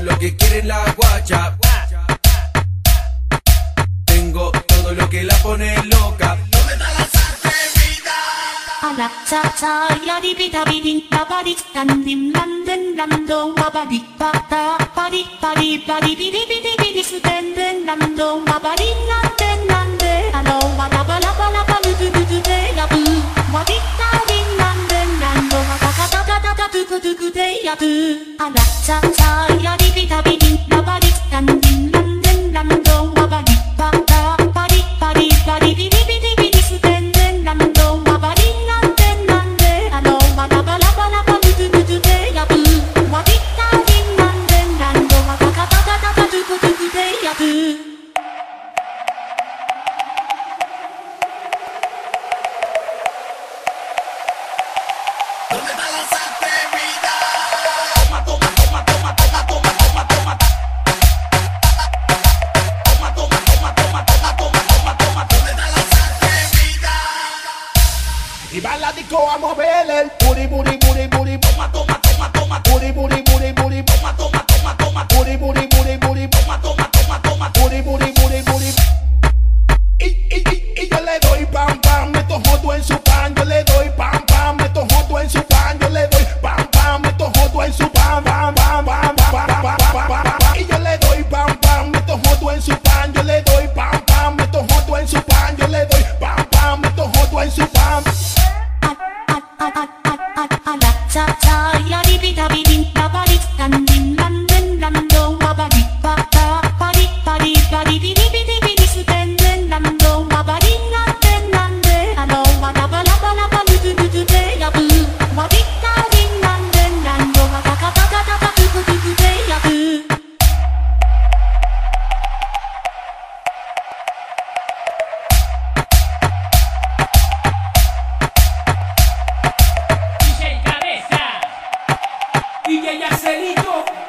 lo que quiere la guacha. Tengo todo lo que la pone loca. ¿Dónde está la atrevida? A la cha cha ya di pita bidin pa pa di dan dim dan den dan do pa pa di pa ta pa di bidi bidi bidi su den den dan do pa pa di nan den nan de alo wa la ba lu du de ya bu wa di ta di nan den dan do wa ta ta du de ya bu. A la cha cha ya di pita bidin pa pa di dan dim dan den dan do pa pa di pa ta pa di bidi bidi bidi su den den dan do pa pa di nan den nan de alo wa la ba lu du de ya bu wa di ta di nan den dan do wa ta du de ya bu. ¿Dónde está la atrevida? Y va a la disco a mover el booty, booty, booty, booty. Toma, toma, toma, toma. Booty, booty, booty, booty. Toma, toma, toma, toma. Booty, booty, booty, booty. Toma, toma, toma, toma. Booty, booty, booty, booty. Y yo le doy pam, pam. Meto joto en su pan. Yo le doy pam, pam. Meto joto en su pan. Yo le doy pam, pam. Meto joto en su pan, pam, pam, pam, pam, pam, pam, pam. Y yo le doy pam, pam. Meto joto en su pan. Yo le doy pam, pam. Meto joto en su pan. Yo le doy pam, pam. Meto joto en su pan. A la cha cha ya di pita bidin pa pa di dan dim dan den dan do pa pa di pa ta pa di bidi bidi bidi su den den dan do pa pa di nan den nan de alo wa la ba lu du de ya bu wa di ta di nan den dan do wa ta du de ya bu. DJ Cabeza, DJ Yacelito.